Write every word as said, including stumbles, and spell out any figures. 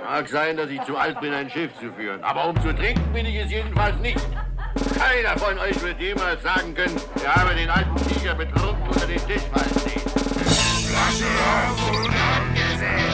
Mag sein, dass ich zu alt bin, ein Schiff zu führen. Aber um zu trinken bin ich es jedenfalls nicht. Keiner von euch wird jemals sagen können, wir haben den alten Tiger betrunken unter den Tisch fallen sehen. Flasche auf und angesehen.